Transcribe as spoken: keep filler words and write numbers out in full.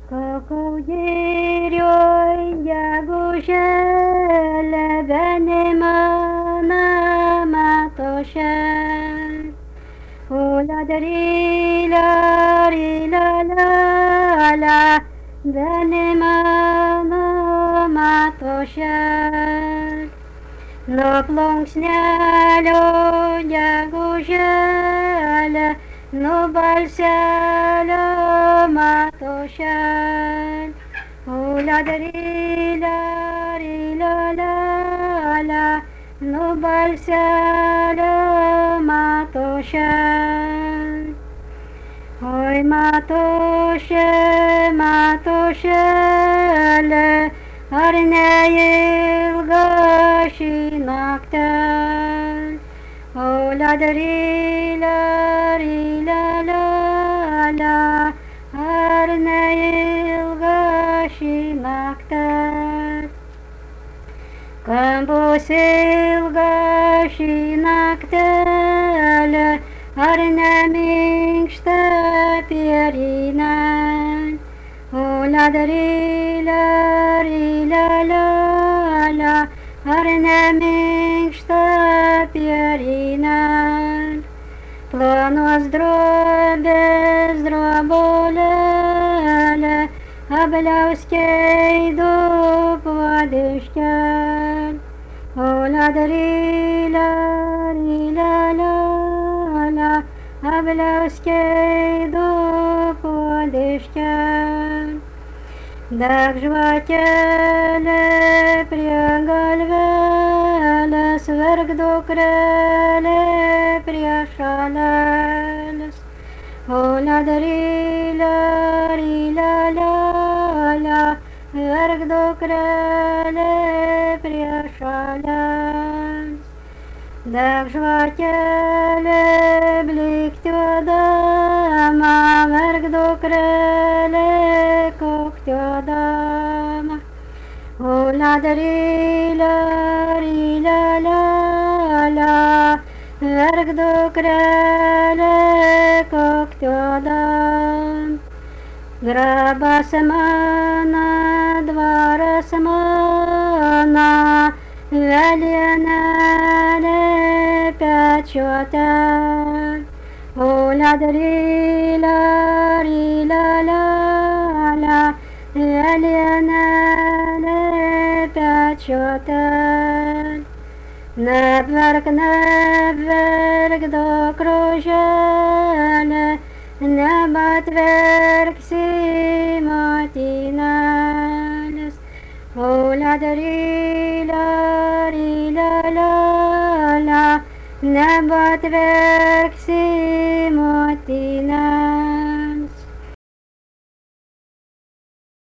Kokoudirioj gegužėlė benimana matošel. Ula darila rila la la benimana matošel. Nuo plunksnelio gegužėlė, nuo balselio matošel. Ula darila rila la la, nuo balselio matošel. Oi matoše, matošelė, ar neilga ši naktel? Ula darila rila la la, ar neilga ši naktel? Kam bus ilga ši naktelė, ar neminkšta pierinė? Ula darila rila la la, ar neminkšta pierinė? Plonos drobės drobolėlė, abliauskiai du puodiškel. Ula darila rila la la, abliauskiai du puodiškel. Deg žvakelė prie galvelės, verk dukrelė prie šalelės. Ula darila rila la la, verk dukrelė prie šalelės. Deg žvakelė bliktiodama, verk dukrelė koktiodama. Ula darila rila la la, verk dukrelė koktiodama. Grabas mano, dvaras mano, velionėlė pečiuote. Ula darila rila la la, velionėlė pečiuote. Neapverk, neapverk dukružėlė, nebatverksi motinėlės. Ula darila rila la la, nebatverksi